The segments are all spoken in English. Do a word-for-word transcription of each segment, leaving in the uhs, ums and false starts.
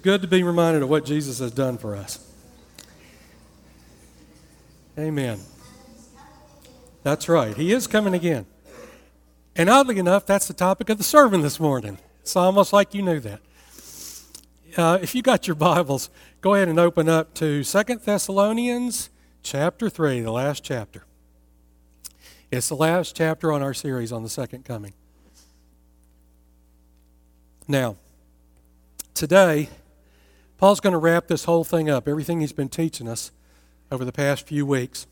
good to be reminded of what Jesus has done for us. Amen. That's right. He is coming again. And oddly enough, that's the topic of the sermon this morning. It's almost like you knew that. Uh, if you got your Bibles, go ahead and open up to Second Thessalonians chapter three, the last chapter. It's the last chapter on our series on the second coming. Now, today, Paul's going to wrap this whole thing up, everything he's been teaching us over the past few weeks.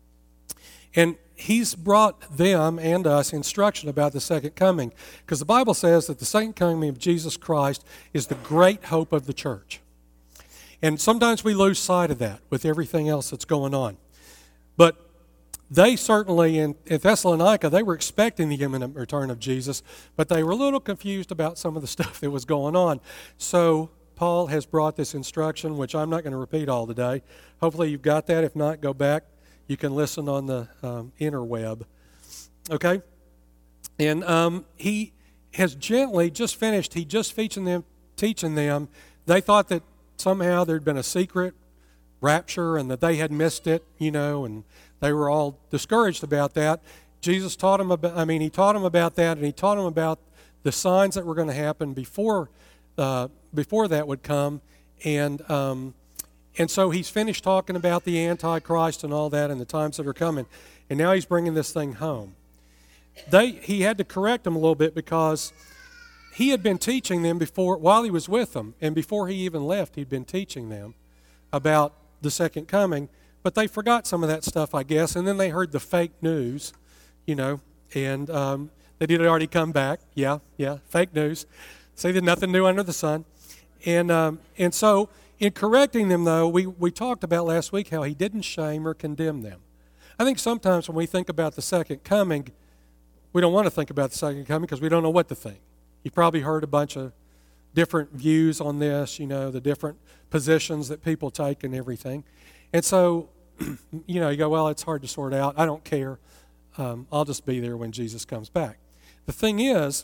And he's brought them and us instruction about the second coming, because the Bible says that the second coming of Jesus Christ is the great hope of the church. And sometimes we lose sight of that with everything else that's going on. But they certainly, in, in Thessalonica, they were expecting the imminent return of Jesus, but they were a little confused about some of the stuff that was going on. So Paul has brought this instruction, which I'm not going to repeat all today. Hopefully you've got that. If not, go back. You can listen on the um, interweb. Okay? And um, he has gently just finished. He just teaching them, teaching them. They thought that somehow there'd been a secret rapture and that they had missed it, you know, and they were all discouraged about that. Jesus taught them about, I mean, he taught them about that, and he taught them about the signs that were going to happen before uh, before that would come. And um, and so he's finished talking about the Antichrist and all that and the times that are coming. And now he's bringing this thing home. They he had to correct them a little bit because he had been teaching them before, while he was with them, and before he even left, he'd been teaching them about the second coming. But they forgot some of that stuff, I guess, and then they heard the fake news, you know, and um, they did already come back. Yeah, yeah, fake news. Say there's nothing new under the sun. And um, and so in correcting them, though, we, we talked about last week how he didn't shame or condemn them. I think sometimes when we think about the second coming, we don't want to think about the second coming because we don't know what to think. You've probably heard a bunch of different views on this, you know, the different positions that people take and everything. And so, you know, you go, well, it's hard to sort out. I don't care. Um, I'll just be there when Jesus comes back. The thing is,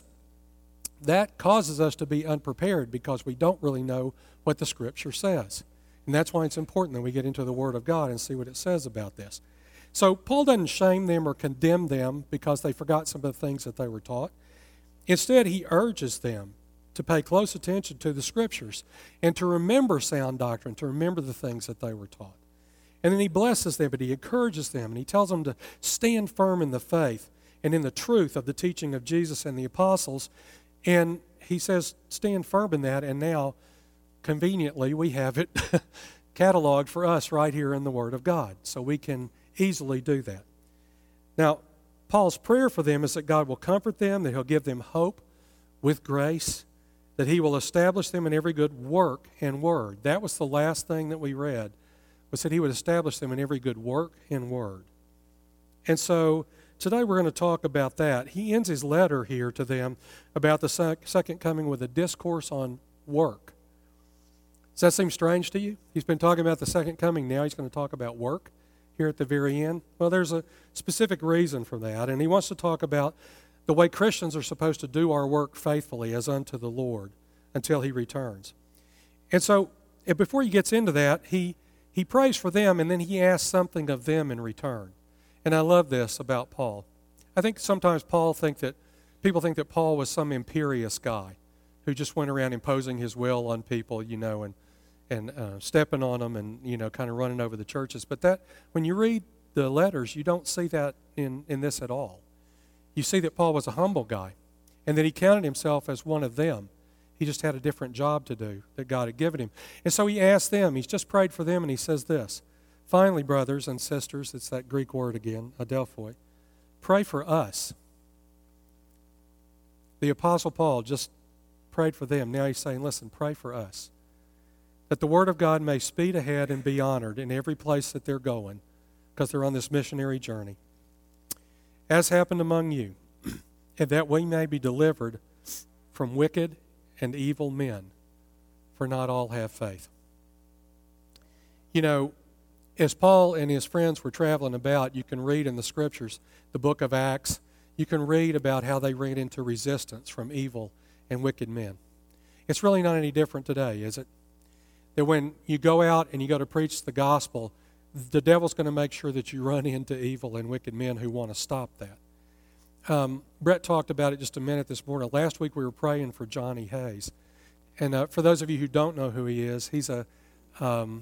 that causes us to be unprepared because we don't really know what the Scripture says. And that's why it's important that we get into the Word of God and see what it says about this. So Paul doesn't shame them or condemn them because they forgot some of the things that they were taught. Instead, he urges them to pay close attention to the Scriptures and to remember sound doctrine, to remember the things that they were taught. And then he blesses them, but he encourages them, and he tells them to stand firm in the faith and in the truth of the teaching of Jesus and the apostles. And he says, stand firm in that, and now, conveniently, we have it cataloged for us right here in the Word of God, so we can easily do that. Now, Paul's prayer for them is that God will comfort them, that he'll give them hope with grace, that he will establish them in every good work and word. That was the last thing that we read, was that he would establish them in every good work and word. And so today we're going to talk about that. He ends his letter here to them about the sec- second coming with a discourse on work. Does that seem strange to you? He's been talking about the second coming. Now he's going to talk about work here at the very end. Well, there's a specific reason for that. And he wants to talk about the way Christians are supposed to do our work faithfully as unto the Lord until he returns. And so before he gets into that, he, he prays for them, and then he asks something of them in return. And I love this about Paul. I think sometimes Paul think that people think that Paul was some imperious guy who just went around imposing his will on people, you know, and and uh, stepping on them and, you know, kind of running over the churches. But that, when you read the letters, you don't see that in, in this at all. You see that Paul was a humble guy and that he counted himself as one of them. He just had a different job to do that God had given him. And so he asked them, he's just prayed for them, and he says this, finally, brothers and sisters, it's that Greek word again, adelphoi, pray for us. The Apostle Paul just prayed for them. Now he's saying, listen, pray for us, that the Word of God may speed ahead and be honored in every place that they're going, because they're on this missionary journey, as happened among you, and that we may be delivered from wicked and evil men, for not all have faith. You know, as Paul and his friends were traveling about, you can read in the Scriptures, the book of Acts, you can read about how they ran into resistance from evil and wicked men. It's really not any different today, is it? that when you go out and you go to preach the gospel, the devil's going to make sure that you run into evil and wicked men who want to stop that. Um, Brett talked about it just a minute this morning. Last week we were praying for Johnny Hayes. And uh, for those of you who don't know who he is, he's a um,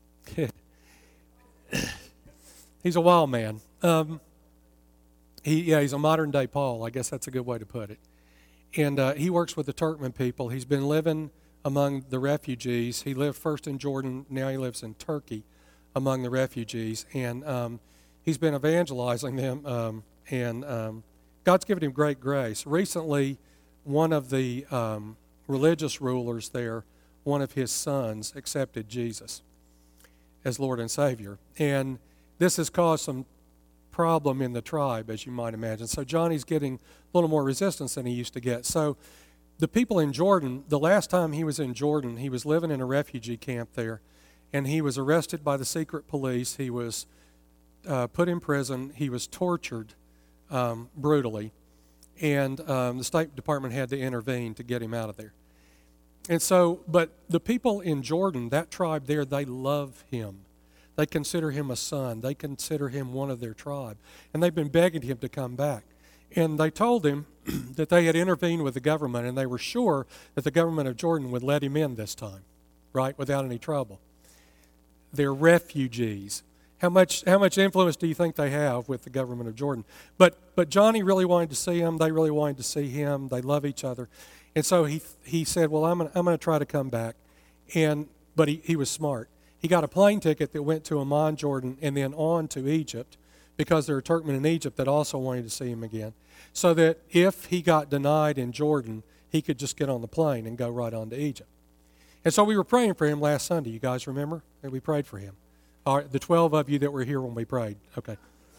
he's a wild man. Um, he yeah, he's a modern day Paul. I guess that's a good way to put it. And uh, he works with the Turkmen people. He's been living among the refugees. He lived first in Jordan. Now he lives in Turkey among the refugees. And um, he's been evangelizing them. Um, and um, God's given him great grace. Recently, one of the um, religious rulers there, one of his sons, accepted Jesus as Lord and Savior. And this has caused some problem in the tribe, as you might imagine. So Johnny's getting a little more resistance than he used to get. So the people in Jordan, the last time he was in Jordan, he was living in a refugee camp there, and he was arrested by the secret police. He was uh, put in prison. He was tortured um, brutally, and um, the State Department had to intervene to get him out of there. And so, but the people in Jordan, that tribe there, they love him. They consider him a son. They consider him one of their tribe. And they've been begging him to come back. And they told him that they had intervened with the government, and they were sure that the government of Jordan would let him in this time, right, without any trouble. They're refugees. How much how much influence do you think they have with the government of Jordan? But but Johnny really wanted to see him. They really wanted to see him. They love each other. And so he he said, well, I'm gonna, I'm going to try to come back. And but he, he was smart. He got a plane ticket that went to Amman, Jordan, and then on to Egypt, because there are Turkmen in Egypt that also wanted to see him again, so that if he got denied in Jordan, he could just get on the plane and go right on to Egypt. And so we were praying for him last Sunday. You guys remember? And we prayed for him. All right, the twelve of you that were here when we prayed. Okay.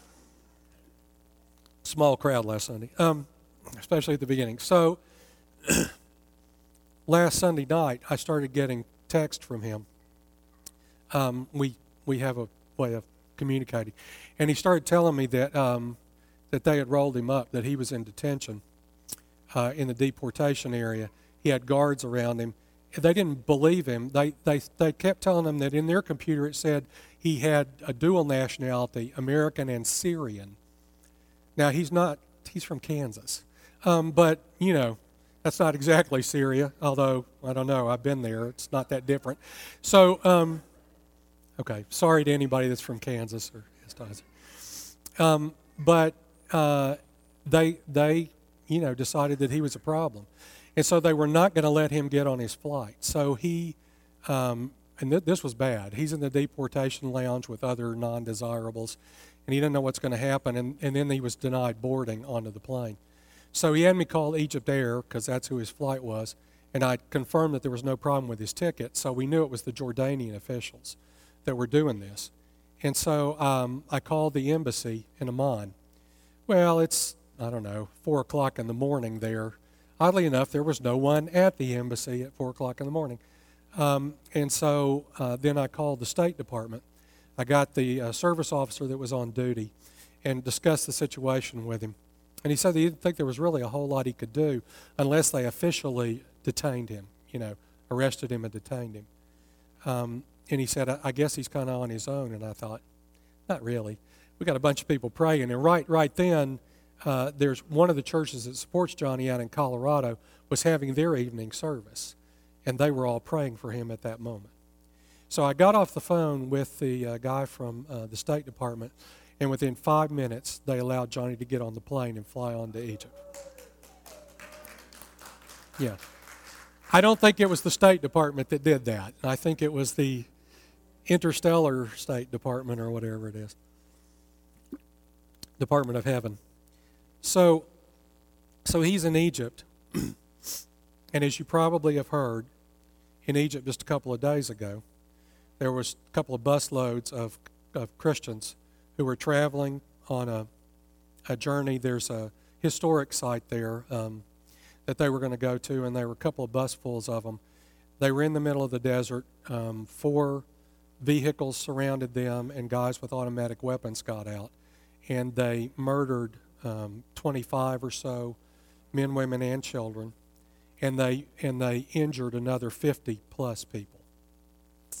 Small crowd last Sunday, um, especially at the beginning. So last Sunday night, I started getting text from him. Um, we we have a way of communicating, and he started telling me that um, that they had rolled him up, that he was in detention uh, in the deportation area. He had guards around him. They didn't believe him. They they they kept telling him that in their computer it said he had a dual nationality, American and Syrian. Now he's not. He's from Kansas, um, but you know. That's not exactly Syria, although, I don't know, I've been there. It's not that different. So, um, okay, sorry to anybody that's from Kansas or um, but uh, they, they, you know, decided that he was a problem. And so they were not going to let him get on his flight. So he, um, and th- this was bad, he's in the deportation lounge with other non-desirables, and he didn't know what's going to happen, and, and then he was denied boarding onto the plane. So he had me call Egypt Air, because that's who his flight was, and I confirmed that there was no problem with his ticket, so we knew it was the Jordanian officials that were doing this. And so um, I called the embassy in Amman. Well, it's, I don't know, four o'clock in the morning there. Oddly enough, there was no one at the embassy at four o'clock in the morning. Um, and so uh, then I called the State Department. I got the uh, service officer that was on duty and discussed the situation with him. And he said that he didn't think there was really a whole lot he could do unless they officially detained him, you know, arrested him and detained him. Um, and he said, I, I guess he's kind of on his own. And I thought, not really. We got a bunch of people praying. And right right then, uh, there's one of the churches that supports Johnny out in Colorado was having their evening service. And they were all praying for him at that moment. So I got off the phone with the uh, guy from uh, the State Department, and within five minutes, they allowed Johnny to get on the plane and fly on to Egypt. Yeah. I don't think it was the State Department that did that. I think it was the Interstellar State Department or whatever it is. Department of Heaven. So, so he's in Egypt. And as you probably have heard, in Egypt just a couple of days ago, there was a couple of busloads of, of Christians who were traveling on a, a journey. There's a historic site there um, that they were going to go to, and there were a couple of busfuls of them. They were in the middle of the desert. Um, four vehicles surrounded them, and guys with automatic weapons got out. And they murdered um, twenty-five or so men, women, and children. And they, and they injured another fifty plus people.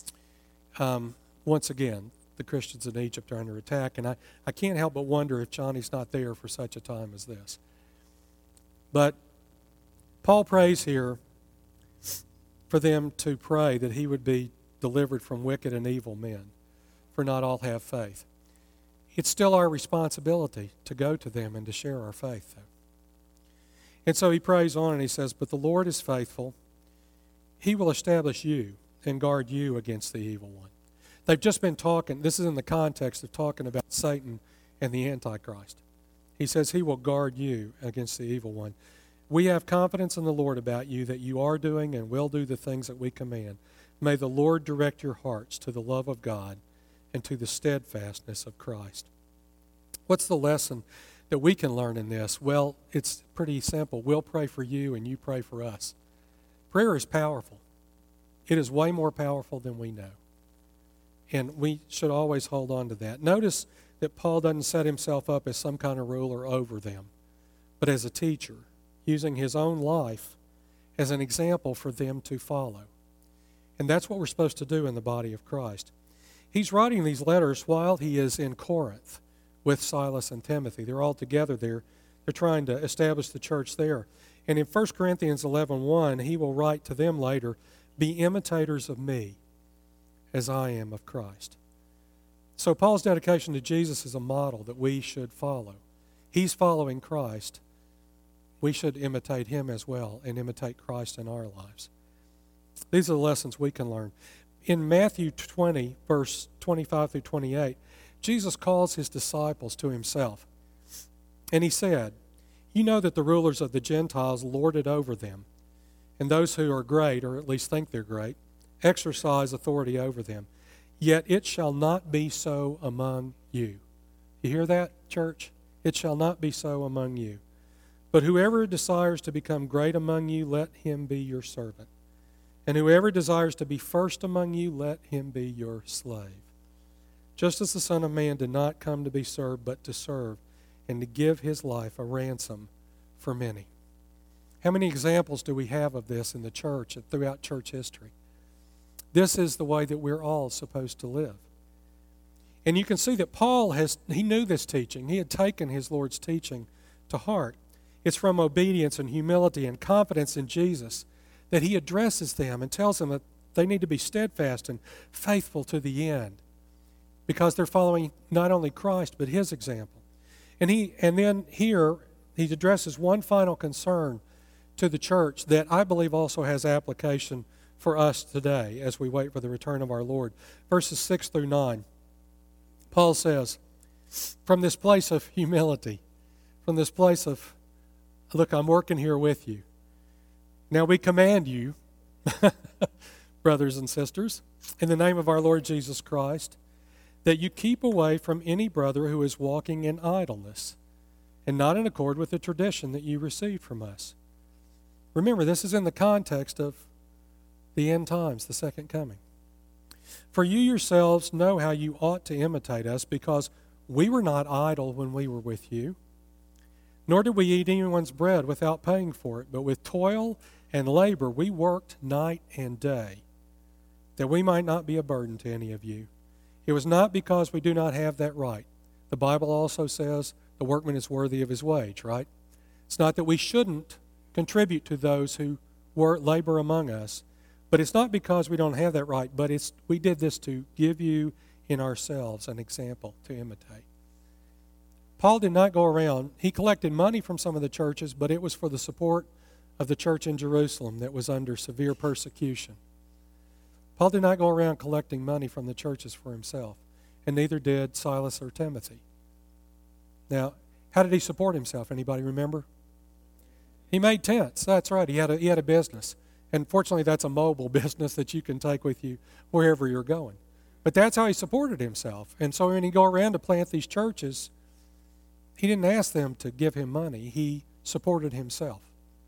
um, once again, the Christians in Egypt are under attack, and I, I can't help but wonder if Johnny's not there for such a time as this. But Paul prays here for them to pray that he would be delivered from wicked and evil men, for not all have faith. It's still our responsibility to go to them and to share our faith, though. And so he prays on and he says, "But the Lord is faithful. He will establish you and guard you against the evil one." They've just been talking, this is in the context of talking about Satan and the Antichrist. He says he will guard you against the evil one. We have confidence in the Lord about you that you are doing and will do the things that we command. May the Lord direct your hearts to the love of God and to the steadfastness of Christ. What's the lesson that we can learn in this? Well, it's pretty simple. We'll pray for you and you pray for us. Prayer is powerful. It is way more powerful than we know. And we should always hold on to that. Notice that Paul doesn't set himself up as some kind of ruler over them, but as a teacher, using his own life as an example for them to follow. And that's what we're supposed to do in the body of Christ. He's writing these letters while he is in Corinth with Silas and Timothy. They're all together there. They're trying to establish the church there. And in First Corinthians eleven one, he will write to them later, "Be imitators of me, as I am of Christ." So Paul's dedication to Jesus is a model that we should follow. He's following Christ. We should imitate him as well and imitate Christ in our lives. These are the lessons we can learn. In Matthew twenty, verse twenty-five through twenty-eight, Jesus calls his disciples to himself. And he said, "You know that the rulers of the Gentiles lord it over them, and those who are great, or at least think they're great, exercise authority over them. Yet it shall not be so among you." You hear that, church? It shall not be so among you. "But whoever desires to become great among you, let him be your servant. And whoever desires to be first among you, let him be your slave. Just as the Son of Man did not come to be served, but to serve, and to give his life a ransom for many." How many examples do we have of this in the church and throughout church history? This is the way that we're all supposed to live. And you can see that Paul has, he knew this teaching. He had taken his Lord's teaching to heart. It's from obedience and humility and confidence in Jesus that he addresses them and tells them that they need to be steadfast and faithful to the end, because they're following not only Christ but his example. And he and then here he addresses one final concern to the church that I believe also has application for us today as we wait for the return of our Lord. Verses six through nine, Paul says, from this place of humility, from this place of, look, I'm working here with you. Now we command you, brothers and sisters, in the name of our Lord Jesus Christ, that you keep away from any brother who is walking in idleness and not in accord with the tradition that you received from us. Remember, this is in the context of the end times, the second coming. For you yourselves know how you ought to imitate us, because we were not idle when we were with you, nor did we eat anyone's bread without paying for it, but with toil and labor we worked night and day, that we might not be a burden to any of you. It was not because we do not have that right. The Bible also says the workman is worthy of his wage, right? It's not that we shouldn't contribute to those who work, labor among us, but it's not because we don't have that right, but it's we did this to give you in ourselves an example to imitate. Paul did not go around. He collected money from some of the churches, but it was for the support of the church in Jerusalem that was under severe persecution. Paul did not go around collecting money from the churches for himself, and neither did Silas or Timothy. Now, how did he support himself? Anybody remember? He made tents. That's right. He had a, he had a business. And fortunately, that's a mobile business that you can take with you wherever you're going. But that's how he supported himself. And so when he go around to plant these churches, he didn't ask them to give him money. He supported himself.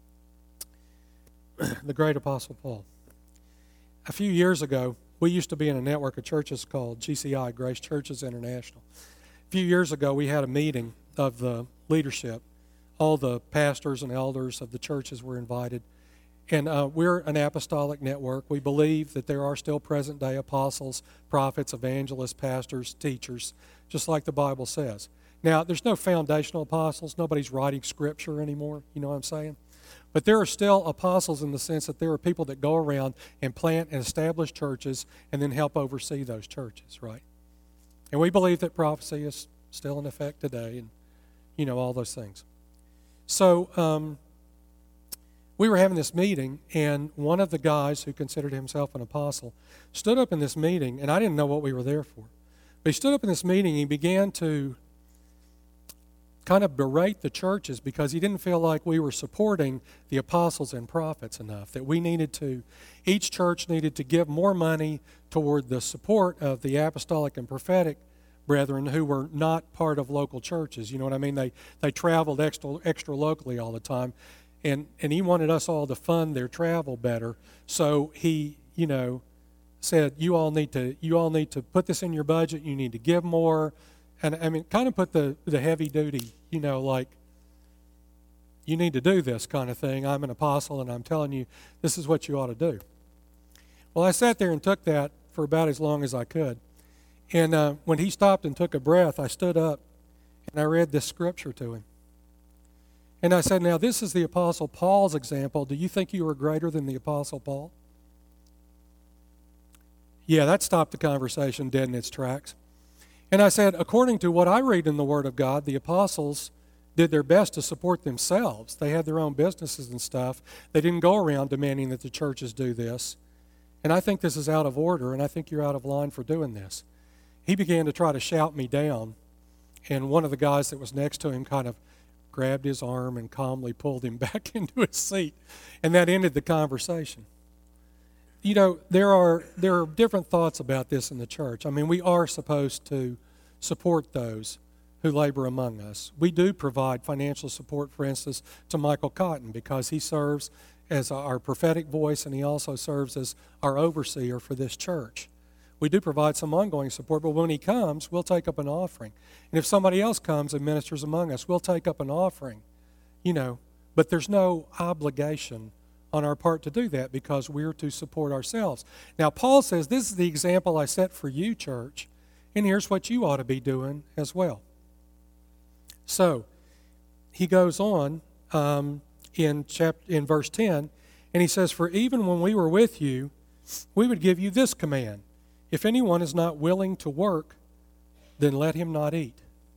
The great Apostle Paul. A few years ago, we used to be in a network of churches called G C I, Grace Churches International. A few years ago, we had a meeting of the leadership. All the pastors and elders of the churches were invited. And uh, we're an apostolic network. We believe that there are still present-day apostles, prophets, evangelists, pastors, teachers, just like the Bible says. Now, there's no foundational apostles. Nobody's writing scripture anymore, you know what I'm saying? But there are still apostles in the sense that there are people that go around and plant and establish churches and then help oversee those churches, right? And we believe that prophecy is still in effect today and, you know, all those things. So um, we were having this meeting, and one of the guys who considered himself an apostle stood up in this meeting, and I didn't know what we were there for. But he stood up in this meeting and he began to kind of berate the churches because he didn't feel like we were supporting the apostles and prophets enough, that we needed to, each church needed to give more money toward the support of the apostolic and prophetic brethren who were not part of local churches. You know what I mean? They they traveled extra extra locally all the time, and and he wanted us all to fund their travel better. So he, you know, said, you all need to you all need to put this in your budget. You need to give more. And I mean, kind of put the, the heavy duty, you know, like, you need to do this kind of thing. I'm an apostle and I'm telling you this is what you ought to do. Well, I sat there and took that for about as long as I could. And uh, when he stopped and took a breath, I stood up and I read this scripture to him. And I said, now this is the Apostle Paul's example. Do you think you are greater than the Apostle Paul? Yeah, that stopped the conversation dead in its tracks. And I said, according to what I read in the Word of God, the apostles did their best to support themselves. They had their own businesses and stuff. They didn't go around demanding that the churches do this. And I think this is out of order, and I think you're out of line for doing this. He began to try to shout me down, and one of the guys that was next to him kind of grabbed his arm and calmly pulled him back into his seat. And that ended the conversation. You know, there are there are different thoughts about this in the church. I mean, we are supposed to support those who labor among us. We do provide financial support, for instance, to Michael Cotton because he serves as our prophetic voice and he also serves as our overseer for this church. We do provide some ongoing support, but when he comes, we'll take up an offering. And if somebody else comes and ministers among us, we'll take up an offering, you know. But there's no obligation on our part to do that because we're to support ourselves. Now, Paul says, this is the example I set for you, church, and here's what you ought to be doing as well. So, he goes on um, in, chapter, in verse ten, and he says, for even when we were with you, we would give you this command. If anyone is not willing to work, then let him not eat.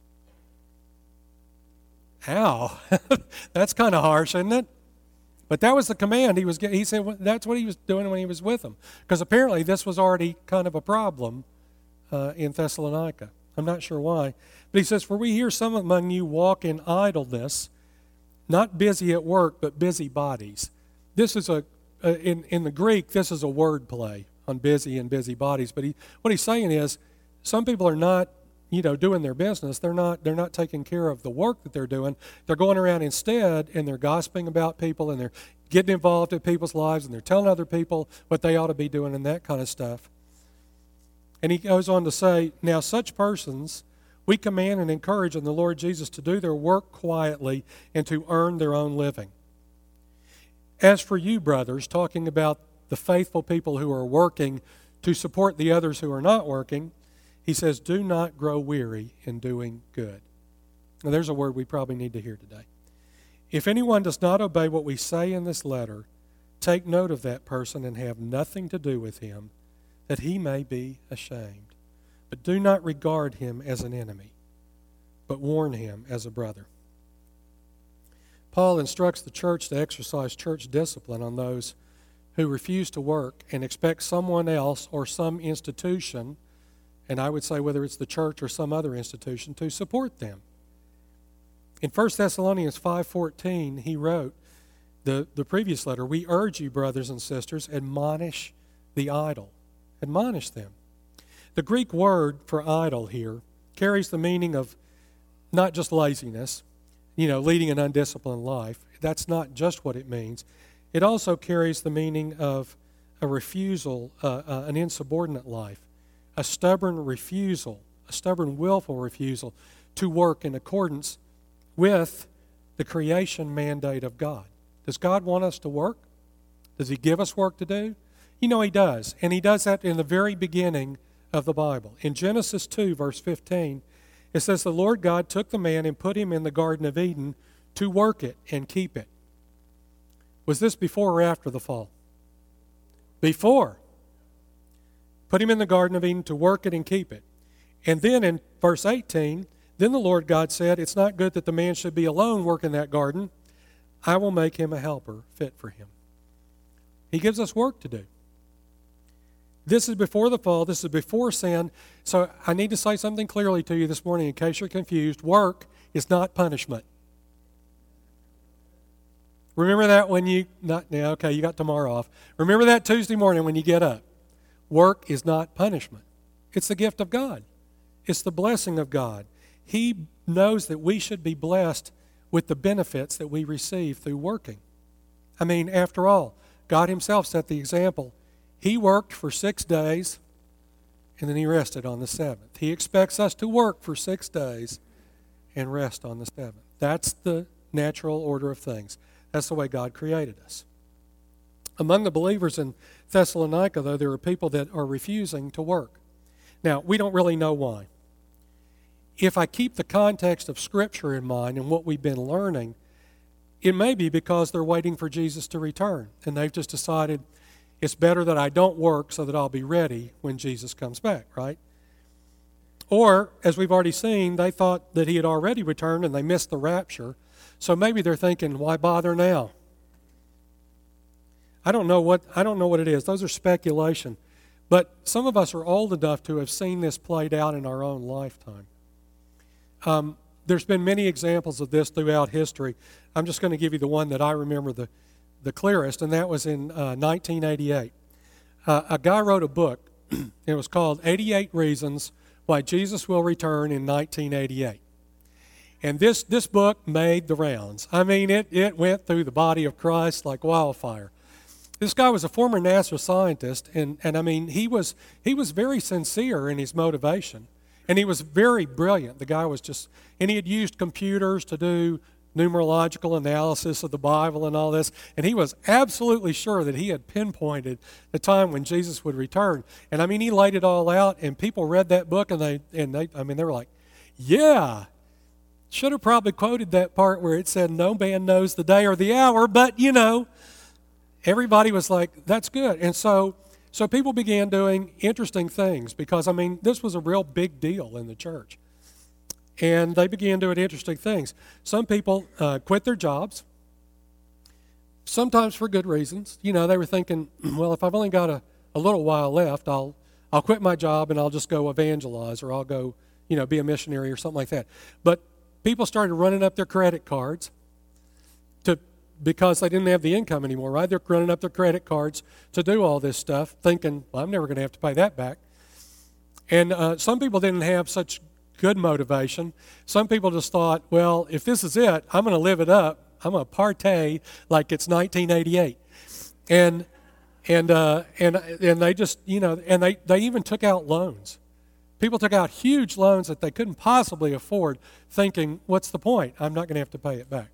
Ow, that's kind of harsh, isn't it? But that was the command he was getting. He said that's what he was doing when he was with them. Because apparently this was already kind of a problem uh, in Thessalonica. I'm not sure why. But he says, for we hear some among you walk in idleness, not busy at work, but busy bodies. This is a, uh, in, in the Greek, this is a word play on busy and busy bodies. But he, what he's saying is, some people are not, you know, doing their business. They're not they're not taking care of the work that they're doing. They're going around instead and they're gossiping about people and they're getting involved in people's lives and they're telling other people what they ought to be doing and that kind of stuff. And he goes on to say, now such persons we command and encourage in the Lord Jesus to do their work quietly and to earn their own living. As for you, brothers, talking about the faithful people who are working to support the others who are not working, he says, do not grow weary in doing good. Now, there's a word we probably need to hear today. If anyone does not obey what we say in this letter, take note of that person and have nothing to do with him, that he may be ashamed. But do not regard him as an enemy, but warn him as a brother. Paul instructs the church to exercise church discipline on those who refuse to work and expect someone else or some institution, and I would say whether it's the church or some other institution, to support them. In First Thessalonians five fourteen, he wrote, the, the previous letter, we urge you, brothers and sisters, admonish the idle. Admonish them. The Greek word for idle here carries the meaning of not just laziness, you know, leading an undisciplined life. That's not just what it means. It also carries the meaning of a refusal, uh, uh, an insubordinate life. A stubborn refusal, a stubborn willful refusal to work in accordance with the creation mandate of God. Does God want us to work? Does he give us work to do? You know he does. And he does that in the very beginning of the Bible. In Genesis two, verse fifteen, it says, the Lord God took the man and put him in the Garden of Eden to work it and keep it. Was this before or after the fall? Before. Put him in the Garden of Eden to work it and keep it. And then in verse eighteen, then the Lord God said, it's not good that the man should be alone working that garden. I will make him a helper fit for him. He gives us work to do. This is before the fall. This is before sin. So I need to say something clearly to you this morning in case you're confused. Work is not punishment. Remember that when you, not yeah, okay, you got tomorrow off. Remember that Tuesday morning when you get up. Work is not punishment. It's the gift of God. It's the blessing of God. He knows that we should be blessed with the benefits that we receive through working. I mean, after all, God himself set the example. He worked for six days, and then he rested on the seventh. He expects us to work for six days and rest on the seventh. That's the natural order of things. That's the way God created us. Among the believers in Thessalonica, though, there are people that are refusing to work. Now, we don't really know why. If I keep the context of Scripture in mind and what we've been learning, it may be because they're waiting for Jesus to return, and they've just decided it's better that I don't work so that I'll be ready when Jesus comes back, right? Or, as we've already seen, they thought that he had already returned and they missed the rapture, so maybe they're thinking, why bother now? I don't know what I don't know what it is. Those are speculation. But some of us are old enough to have seen this played out in our own lifetime. Um, there's been many examples of this throughout history. I'm just going to give you the one that I remember the, the clearest, and that was in uh, nineteen eighty-eight. Uh, a guy wrote a book, and it was called eighty-eight Reasons Why Jesus Will Return in nineteen eighty-eight. And this, this book made the rounds. I mean, it, it went through the body of Christ like wildfire. This guy was a former NASA scientist, and, and I mean, he was he was very sincere in his motivation. And he was very brilliant. The guy was just, and he had used computers to do numerological analysis of the Bible and all this. And he was absolutely sure that he had pinpointed the time when Jesus would return. And I mean, he laid it all out, and people read that book, and they, and they, I mean, they were like, yeah. Should have probably quoted that part where it said, no man knows the day or the hour, but, you know, everybody was like, that's good. And so, so people began doing interesting things because, I mean, this was a real big deal in the church. And they began doing interesting things. Some people uh, quit their jobs, sometimes for good reasons. You know, they were thinking, well, if I've only got a, a little while left, I'll I'll quit my job and I'll just go evangelize, or I'll go, you know, be a missionary or something like that. But people started running up their credit cards to because they didn't have the income anymore, right? They're running up their credit cards to do all this stuff, thinking, well, I'm never going to have to pay that back. And uh, some people didn't have such good motivation. Some people just thought, well, if this is it, I'm going to live it up. I'm going to partay like it's nineteen eighty-eight. And and uh, and and they just, you know, and they, they even took out loans. People took out huge loans that they couldn't possibly afford, thinking, what's the point? I'm not going to have to pay it back.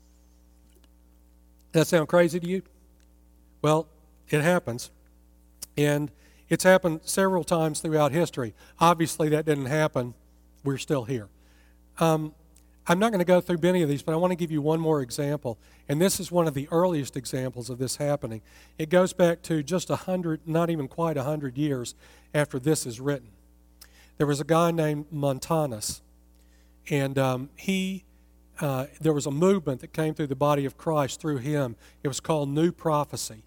Does that sound crazy to you? Well, it happens. And it's happened several times throughout history. Obviously, that didn't happen. We're still here. Um, I'm not going to go through many of these, but I want to give you one more example. And this is one of the earliest examples of this happening. It goes back to just a hundred, not even quite a hundred years after this is written. There was a guy named Montanus, and um, he, uh, there was a movement that came through the body of Christ through him. It was called New Prophecy,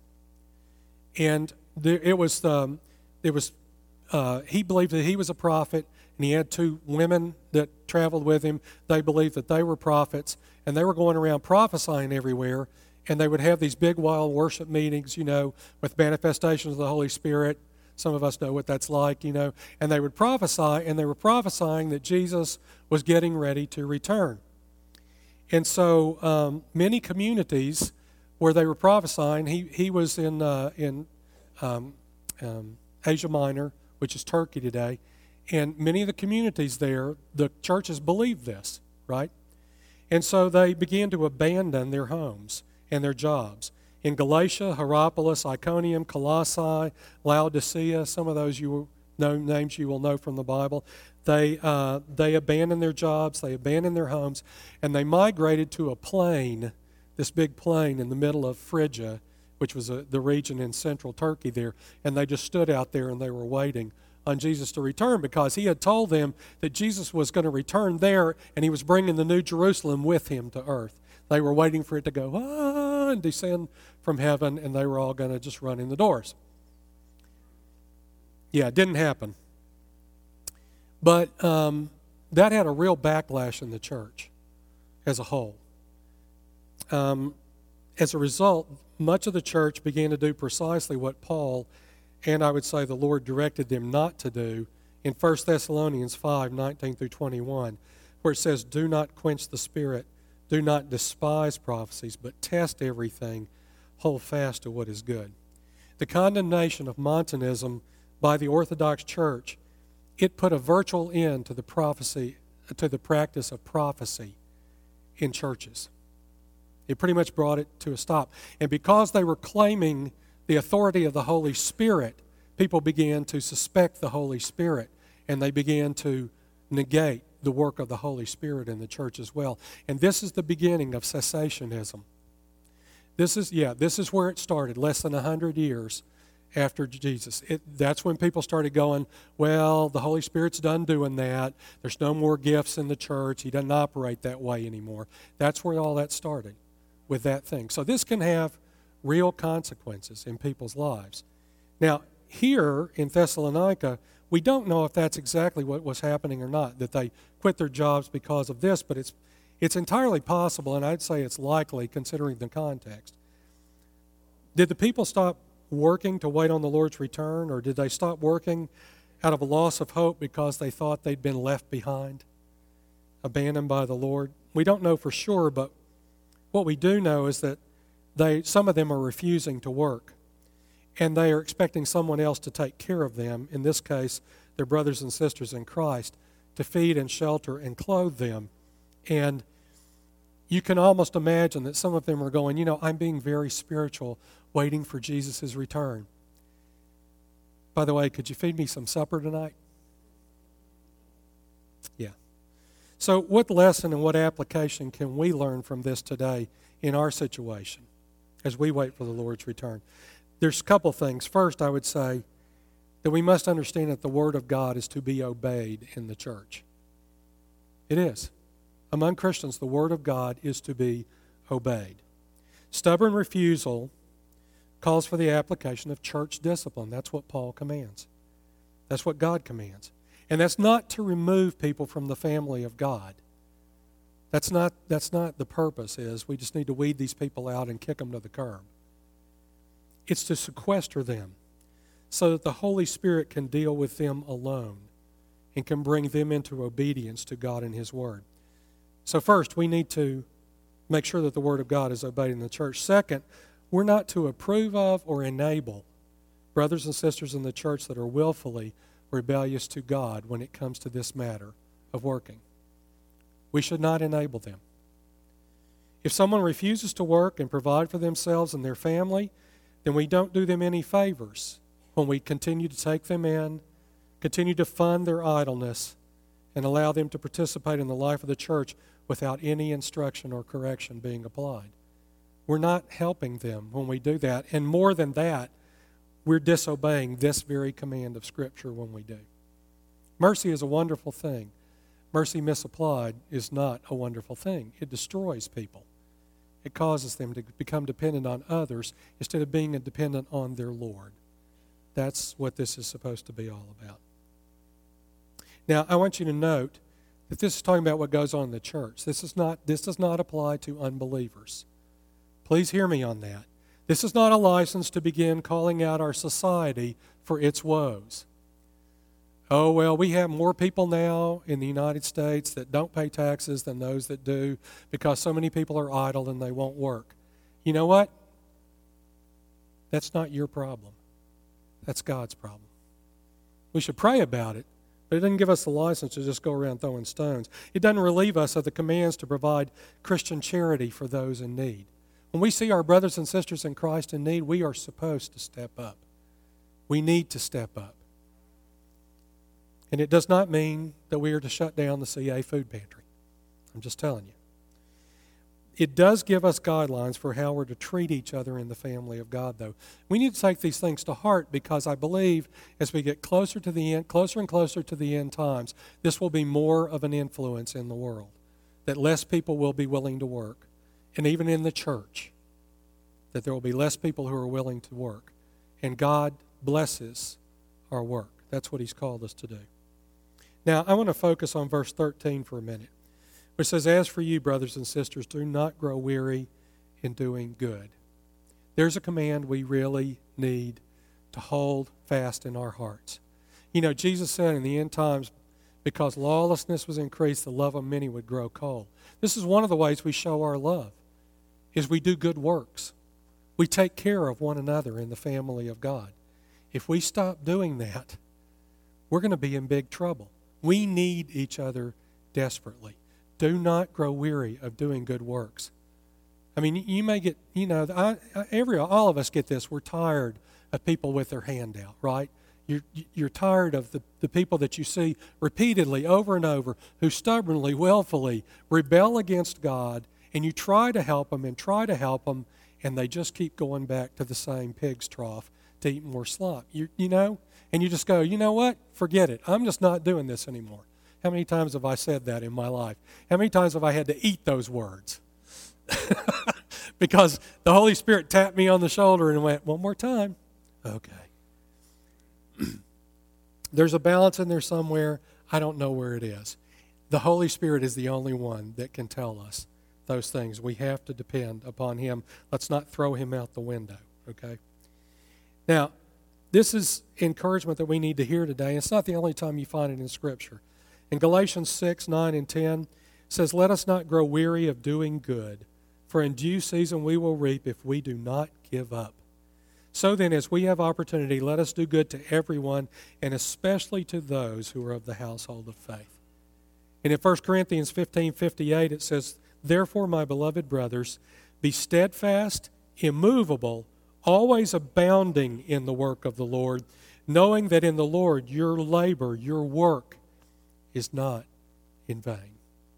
and there, it was, um, it was, uh, he believed that he was a prophet, and he had two women that traveled with him. They believed that they were prophets, and they were going around prophesying everywhere, and they would have these big, wild worship meetings, you know, with manifestations of the Holy Spirit. Some of us know what that's like, you know. And they would prophesy, and they were prophesying that Jesus was getting ready to return. And so um, many communities where they were prophesying, he, he was in, uh, in um, um, Asia Minor, which is Turkey today, and many of the communities there, the churches believed this, right? And so they began to abandon their homes and their jobs. in Galatia, Hierapolis, Iconium, Colossae, Laodicea, some of those you know, names you will know from the Bible, they, uh, they abandoned their jobs, they abandoned their homes, and they migrated to a plain, this big plain in the middle of Phrygia, which was a, the region in central Turkey there, and they just stood out there and they were waiting on Jesus to return because he had told them that Jesus was going to return there and he was bringing the New Jerusalem with him to earth. They were waiting for it to go, ah, and descend from heaven, and they were all going to just run in the doors. Yeah, it didn't happen. But um, that had a real backlash in the church as a whole. Um, as a result, much of the church began to do precisely what Paul and I would say the Lord directed them not to do in First Thessalonians five, nineteen through twenty-one, where it says, do not quench the spirit, do not despise prophecies, but test everything, hold fast to what is good. The condemnation of Montanism by the Orthodox Church, it put a virtual end to the prophecy, to the practice of prophecy in churches. It pretty much brought it to a stop. And because they were claiming the authority of the Holy Spirit, people began to suspect the Holy Spirit, and they began to negate the work of the Holy Spirit in the church as well. And this is the beginning of cessationism. This is, yeah, this is where it started, less than one hundred years after Jesus. It, that's when people started going, well, the Holy Spirit's done doing that. There's no more gifts in the church. He doesn't operate that way anymore. That's where all that started, with that thing. So this can have real consequences in people's lives. Now, here in Thessalonica, we don't know if that's exactly what was happening or not, that they quit their jobs because of this, but it's it's entirely possible, and I'd say it's likely considering the context. Did the people stop working to wait on the Lord's return, or did they stop working out of a loss of hope because they thought they'd been left behind, abandoned by the Lord? We don't know for sure, but what we do know is that they some of them are refusing to work, and they are expecting someone else to take care of them, in this case, their brothers and sisters in Christ, to feed and shelter and clothe them. And you can almost imagine that some of them are going, you know, I'm being very spiritual, waiting for Jesus' return. By the way, could you feed me some supper tonight? Yeah. So what lesson and what application can we learn from this today in our situation as we wait for the Lord's return? There's a couple things. First, I would say that we must understand that the Word of God is to be obeyed in the church. It is. Among Christians, the Word of God is to be obeyed. Stubborn refusal calls for the application of church discipline. That's what Paul commands. That's what God commands. And that's not to remove people from the family of God. That's not, that's not the purpose is. We just need to weed these people out and kick them to the curb. It's to sequester them so that the Holy Spirit can deal with them alone and can bring them into obedience to God and His Word. So first, we need to make sure that the Word of God is obeyed in the church. Second, we're not to approve of or enable brothers and sisters in the church that are willfully rebellious to God when it comes to this matter of working. We should not enable them. If someone refuses to work and provide for themselves and their family, then we don't do them any favors when we continue to take them in, continue to fund their idleness, and allow them to participate in the life of the church without any instruction or correction being applied. We're not helping them when we do that. And more than that, we're disobeying this very command of Scripture when we do. Mercy is a wonderful thing. Mercy misapplied is not a wonderful thing. It destroys people. It causes them to become dependent on others instead of being dependent on their Lord. That's what this is supposed to be all about. Now, I want you to note that this is talking about what goes on in the church. This is not, this does not apply to unbelievers. Please hear me on that. This is not a license to begin calling out our society for its woes. Oh, well, we have more people now in the United States that don't pay taxes than those that do because so many people are idle and they won't work. You know what? That's not your problem. That's God's problem. We should pray about it, but it doesn't give us the license to just go around throwing stones. It doesn't relieve us of the commands to provide Christian charity for those in need. When we see our brothers and sisters in Christ in need, we are supposed to step up. We need to step up. And it does not mean that we are to shut down the C A food pantry. I'm just telling you. It does give us guidelines for how we're to treat each other in the family of God, though. We need to take these things to heart because I believe as we get closer to the end, closer and closer to the end times, this will be more of an influence in the world, that less people will be willing to work. And even in the church, that there will be less people who are willing to work. And God blesses our work. That's what He's called us to do. Now, I want to focus on verse thirteen for a minute, which says, "As for you, brothers and sisters, do not grow weary in doing good." There's a command we really need to hold fast in our hearts. You know, Jesus said in the end times, because lawlessness was increased, the love of many would grow cold. This is one of the ways we show our love, is we do good works. We take care of one another in the family of God. If we stop doing that, we're going to be in big trouble. We need each other desperately. Do not grow weary of doing good works. I mean, you may get, you know, I, every all of us get this. We're tired of people with their hand out, right? You're, you're tired of the, the people that you see repeatedly over and over who stubbornly, willfully rebel against God, and you try to help them and try to help them, and they just keep going back to the same pig's trough to eat more slop. You, you know? And you just go, you know what? Forget it. I'm just not doing this anymore. How many times have I said that in my life? How many times have I had to eat those words? Because the Holy Spirit tapped me on the shoulder and went, one more time. Okay. There's a balance in there somewhere. I don't know where it is. The Holy Spirit is the only one that can tell us those things. We have to depend upon Him. Let's not throw Him out the window, okay? Now, this is encouragement that we need to hear today. It's not the only time you find it in Scripture. In Galatians six, nine, and ten, it says, "Let us not grow weary of doing good, for in due season we will reap if we do not give up. So then, as we have opportunity, let us do good to everyone, and especially to those who are of the household of faith." And in First Corinthians fifteen fifty-eight, it says, "Therefore, my beloved brothers, be steadfast, immovable, always abounding in the work of the Lord, knowing that in the Lord your labor, your work, is not in vain."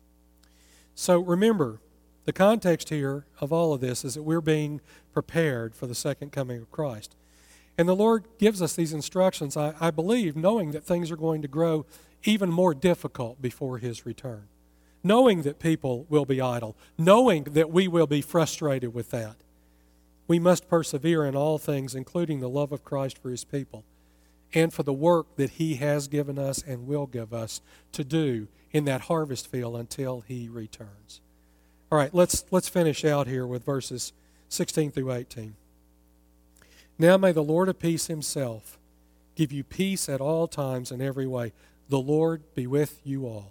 So remember, the context here of all of this is that we're being prepared for the second coming of Christ. And the Lord gives us these instructions, I, I believe, knowing that things are going to grow even more difficult before His return. Knowing that people will be idle. Knowing that we will be frustrated with that. We must persevere in all things, including the love of Christ for His people, and for the work that He has given us and will give us to do in that harvest field until He returns. All right, let's let's finish out here with verses sixteen through eighteen. "Now may the Lord of peace Himself give you peace at all times and every way. The Lord be with you all."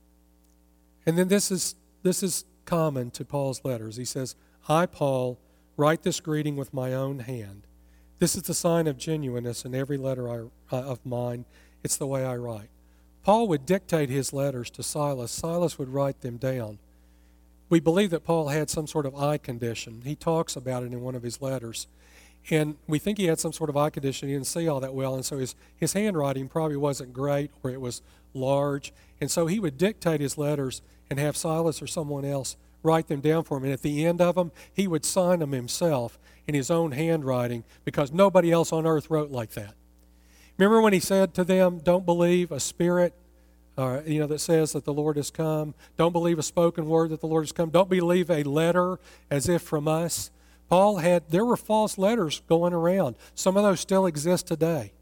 And then this is this is common to Paul's letters. He says, "I, Paul, write this greeting with my own hand. This is the sign of genuineness in every letter I, uh, of mine. It's the way I write." Paul would dictate his letters to Silas. Silas would write them down. We believe that Paul had some sort of eye condition. He talks about it in one of his letters. And we think he had some sort of eye condition. He didn't see all that well, and so his, his handwriting probably wasn't great, or it was large. And so he would dictate his letters and have Silas or someone else write them down for him. And at the end of them, he would sign them himself in his own handwriting, because nobody else on earth wrote like that. Remember when he said to them, don't believe a spirit uh, you know, that says that the Lord has come. Don't believe a spoken word that the Lord has come. Don't believe a letter as if from us. Paul had, there were false letters going around. Some of those still exist today.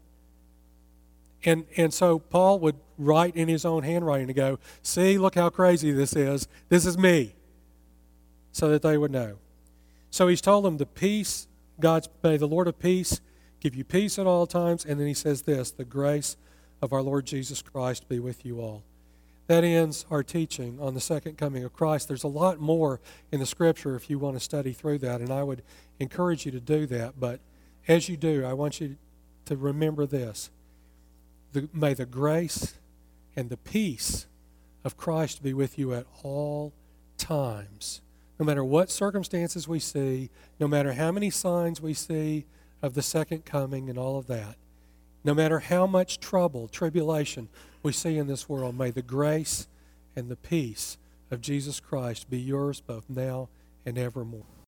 And and so Paul would write in his own handwriting to go, see, look how crazy this is. This is me. So that they would know. So he's told them the peace, God's, may the Lord of peace give you peace at all times. And then he says this, the grace of our Lord Jesus Christ be with you all. That ends our teaching on the second coming of Christ. There's a lot more in the Scripture if you want to study through that, and I would encourage you to do that. But as you do, I want you to remember this. The, may the grace and the peace of Christ be with you at all times. no matter what circumstances we see, no matter how many signs we see of the second coming and all of that, no matter how much trouble, tribulation we see in this world, may the grace and the peace of Jesus Christ be yours both now and evermore.